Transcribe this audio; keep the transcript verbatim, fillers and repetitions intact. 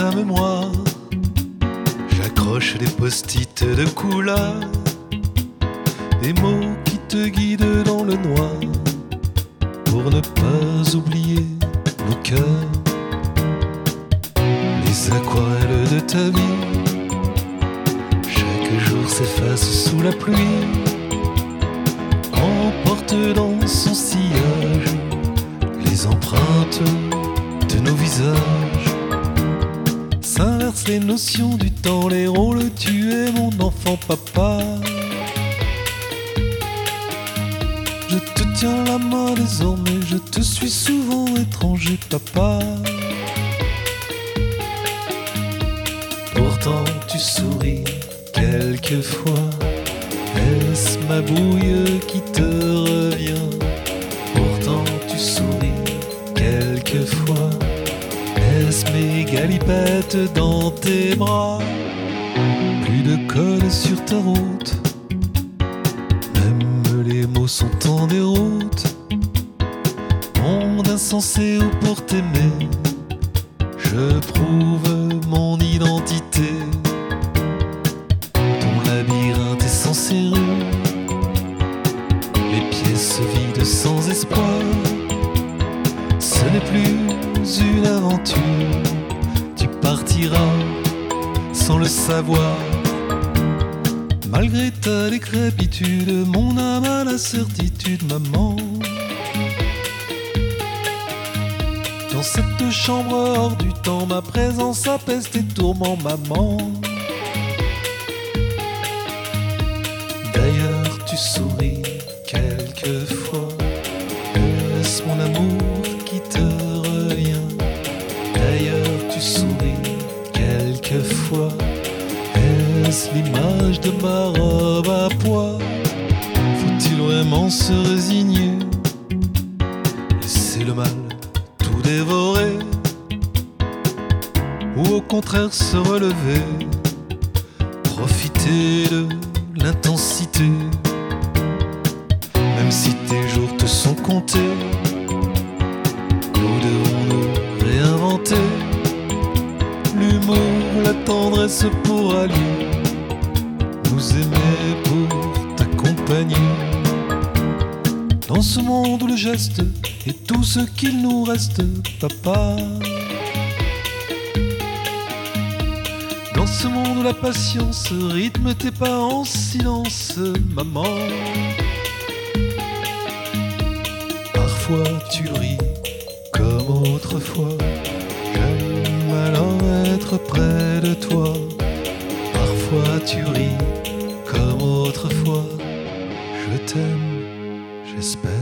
ta mémoire. J'accroche des post-it de couleur, des mots qui te guident dans le noir, pour ne pas oublier nos cœurs. Les aquarelles de ta vie, chaque jour s'efface sous la pluie, emporte dans son sillage les empreintes de nos visages. S'inversent les notions du temps, les rôles, tu es mon enfant papa. Je te tiens la main désormais, je te suis souvent étranger papa. Pourtant tu souris quelquefois, est-ce ma bouille qui te revient? Pourtant tu souris quelquefois, est-ce mes galipettes dans tes bras? Plus de colle sur ta route, même les mots sont en déroute. Monde insensé ou pour t'aimer, je prouve mon identité. Ton labyrinthe est sans serrure, les pièces vides sans espoir. Ce n'est plus une aventure, tu partiras sans le savoir. Malgré ta décrépitude, mon âme a la certitude, maman. Dans cette chambre hors du temps, ma présence apaise tes tourments, maman. D'ailleurs, tu souris quelquefois, est-ce mon amour qui te revient? D'ailleurs, tu souris quelquefois, est-ce l'image de ma robe à pois? Faut-il vraiment se résigner, laisser le mal tout dévorer, ou au contraire se relever, profiter de l'intensité? Même si tes jours te sont comptés, nous devons nous réinventer. L'humour, la tendresse pour allier, nous aimer pour t'accompagner. Dans ce monde où le geste est tout ce qu'il nous reste, papa. Dans ce monde où la patience rythme tes pas en silence, maman. Parfois tu ris comme autrefois, j'aime alors être près de toi. Parfois tu ris comme autrefois, je t'aime, j'espère.